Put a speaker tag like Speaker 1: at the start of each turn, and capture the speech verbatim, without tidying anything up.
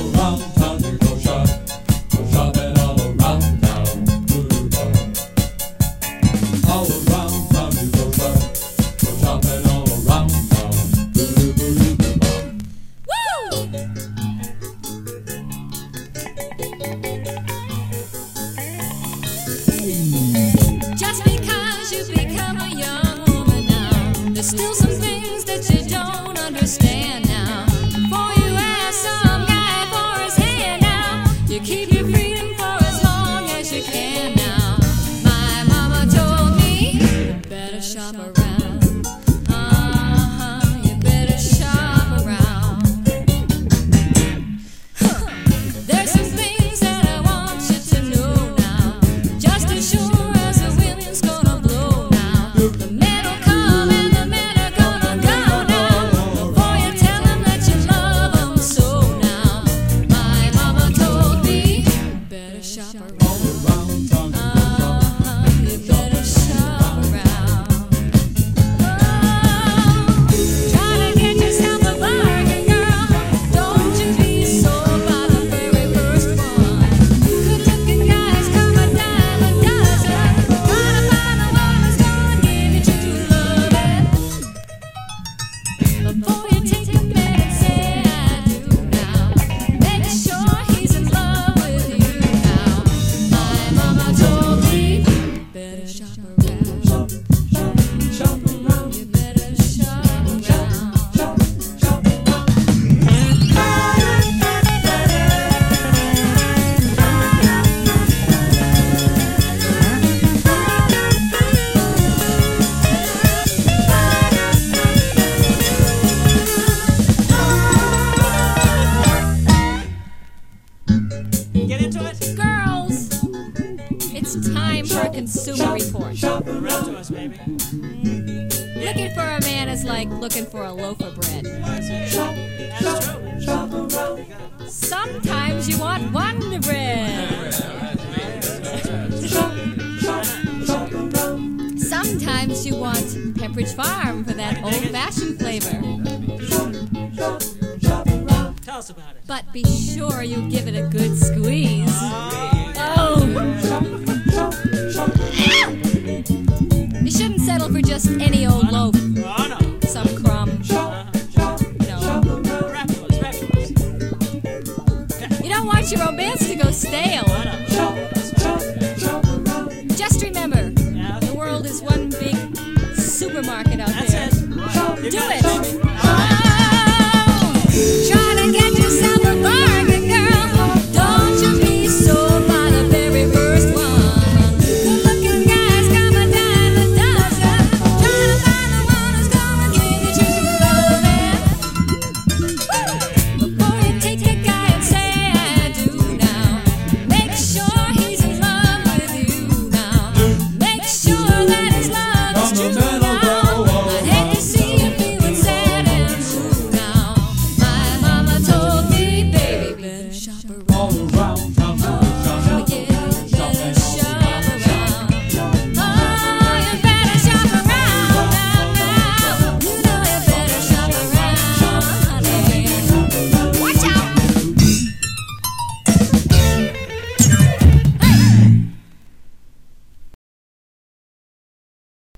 Speaker 1: Just because you become a young woman now, there's still some things that you don't understand now. Before you ask some guy for his hand now, you keep your freedom for as long as you can now. My mama told me, you better shop around. Uh-huh, you better shop around. Huh. There's some things that I want you to know now, just as sure as the wind's gonna blow now. The men will come and the men are gonna go now, before you tell them that you love them so now. My mama told me, you better shop around. Uh-huh, you better shop around. Oh, try to get yourself a bargain, girl. Don't you be sold by the very first one. Good-looking guys come a dime a dozen. Try to find the one who's gonna give you true loving. Before you take a man and say I do now, make sure he's in love with you now. My mama told me, you better shop around. Shop around. You better shop around.
Speaker 2: Get into it.
Speaker 1: Girls, it's time for a consumer report.
Speaker 2: Real to us, baby.
Speaker 1: Looking for a man is like looking for a loaf of bread.
Speaker 2: That's true.
Speaker 1: Sometimes you want Wonder Bread. Sometimes you want Pepperidge Farm for that old-fashioned flavor.
Speaker 2: Tell us about it.
Speaker 1: But be sure you give it a good squeeze. Oh! You shouldn't settle for just any old loaf.
Speaker 2: Oh, no.
Speaker 1: Some crumb. You know.
Speaker 2: Rap to us, rap to us.
Speaker 1: You don't want your romance to go stale. Just remember,
Speaker 2: Yeah.
Speaker 1: the world is one big supermarket out
Speaker 2: That's
Speaker 1: there.
Speaker 2: it. You
Speaker 1: Do
Speaker 2: got
Speaker 1: it.
Speaker 2: baby.